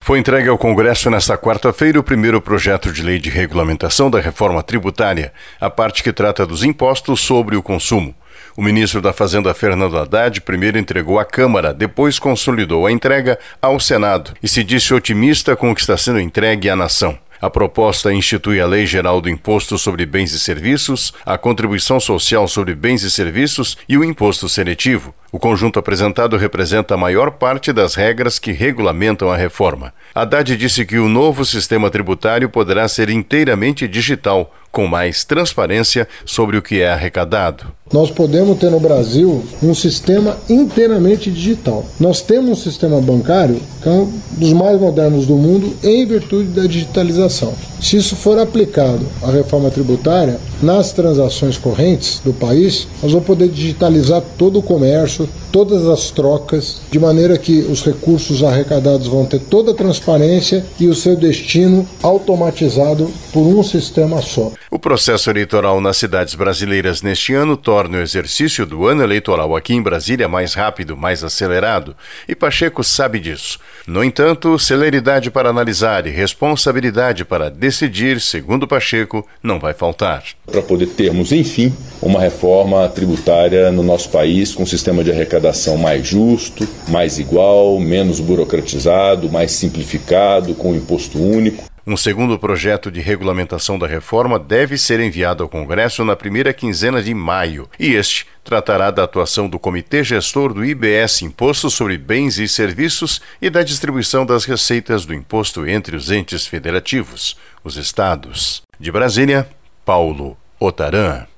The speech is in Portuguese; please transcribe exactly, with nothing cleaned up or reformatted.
Foi entregue ao Congresso nesta quarta-feira o primeiro projeto de lei de regulamentação da reforma tributária, a parte que trata dos impostos sobre o consumo. O ministro da Fazenda, Fernando Haddad, primeiro entregou à Câmara, depois consolidou a entrega ao Senado e se disse otimista com o que está sendo entregue à nação. A proposta institui a Lei Geral do Imposto sobre Bens e Serviços, a Contribuição Social sobre Bens e Serviços e o Imposto Seletivo. O conjunto apresentado representa a maior parte das regras que regulamentam a reforma. Haddad disse que o novo sistema tributário poderá ser inteiramente digital, com mais transparência sobre o que é arrecadado. Nós podemos ter no Brasil um sistema inteiramente digital. Nós temos um sistema bancário que é um dos mais modernos do mundo em virtude da digitalização. Se isso for aplicado à reforma tributária, nas transações correntes do país, nós vamos poder digitalizar todo o comércio, todas as trocas, de maneira que os recursos arrecadados vão ter toda a transparência e o seu destino automatizado por um sistema só. O processo eleitoral nas cidades brasileiras neste ano torna o exercício do ano eleitoral aqui em Brasília mais rápido, mais acelerado, e Pacheco sabe disso. No entanto, celeridade para analisar e responsabilidade para decidir, segundo Pacheco, não vai faltar. Para poder termos, enfim, uma reforma tributária no nosso país com um sistema de arrecadação mais justo, mais igual, menos burocratizado, mais simplificado, com imposto único. Um segundo projeto de regulamentação da reforma deve ser enviado ao Congresso na primeira quinzena de maio, e este tratará da atuação do Comitê Gestor do I B S, Imposto sobre Bens e Serviços, e da distribuição das receitas do imposto entre os entes federativos, os estados. De Brasília, Paulo Otarã.